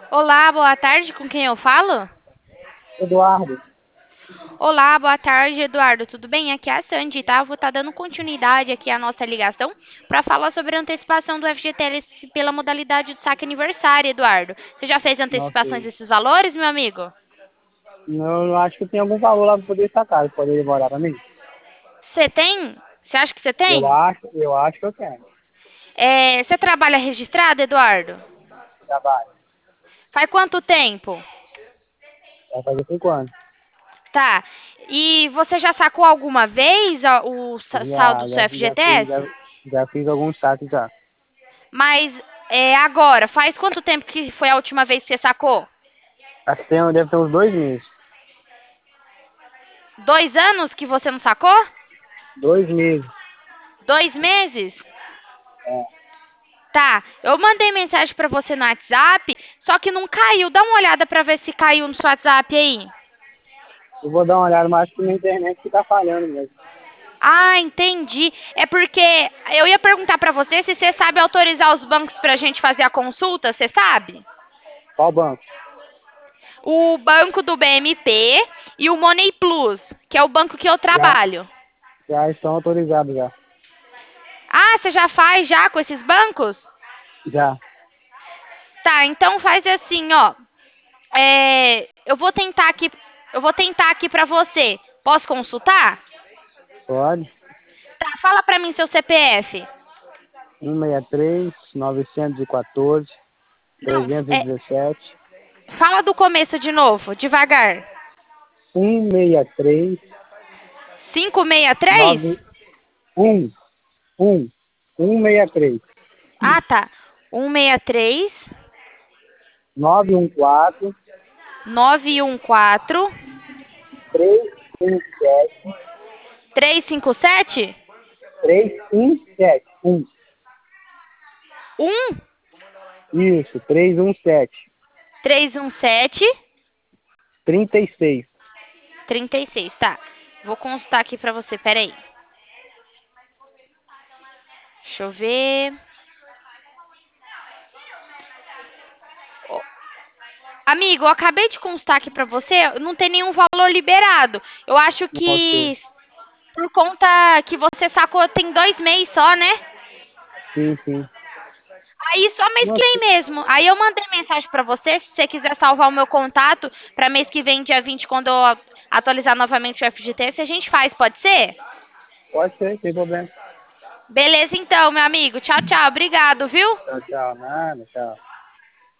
Olá, boa tarde, com quem eu falo? Eduardo, Olá, boa tarde, Eduardo. Tudo bem? Aqui é a Sandy, tá? Eu vou estar dando continuidade aqui à nossa ligação para falar sobre a antecipação do FGTS pela modalidade de saque aniversário, Eduardo. Você já fez nossa, antecipações desses valores, meu amigo? eu acho que tem algum valor lá para poder sacar, pode demorar para mim? Você tem? Você acha que você Eu tem? acho, eu acho que eu tenho. Você trabalha registrado, Eduardo? Trabalho. Faz quanto tempo? Vai fazer 5 anos. Tá. E você já sacou alguma vez o saldo Já, do seu já, já fiz, já, FGTS? já fiz alguns saques já. Mas agora, faz quanto tempo que foi a última vez que você sacou? Acho que deve ter uns 2 meses. 2 anos que você não sacou? 2 meses. 2 meses? É. Tá, eu mandei mensagem pra você no WhatsApp, só que não caiu. Dá uma olhada pra ver se caiu no seu WhatsApp aí. Eu vou dar uma olhada, mas acho que minha internet que tá falhando mesmo. Ah, entendi. É porque eu ia perguntar pra você se você sabe autorizar os bancos pra gente fazer a consulta, você sabe? Qual banco? O banco do BMP e o Money Plus, que é o banco que eu Já, trabalho. já estão autorizados já. Ah, você já faz já com esses bancos? Já, Tá, então faz assim, ó. Eu vou tentar aqui pra você. Posso consultar? pode. Tá, fala pra mim seu CPF. 163, 914, Não, 317, fala do começo de novo, devagar. 163, 563? 9, 1, 1, 163, Ah, tá. 163 914, 914 317, 357 317, 1. 1 Isso, 317, 317 36. 36, tá. Vou consultar aqui pra você, peraí. Deixa eu ver. Amigo, eu acabei de constar aqui pra você, não tem nenhum valor liberado. Eu acho Ok. que por conta que você sacou tem 2 meses só, né? Sim, sim. Aí só mês que vem Nossa, mesmo. Aí eu mandei mensagem pra você, se você quiser salvar o meu contato pra mês que vem, dia 20, quando eu atualizar novamente o FGTS, a gente faz, pode ser? pode ser, sem problema. Beleza então, meu amigo. Tchau, tchau. Obrigado, viu? Tchau, tchau. Nada, tchau.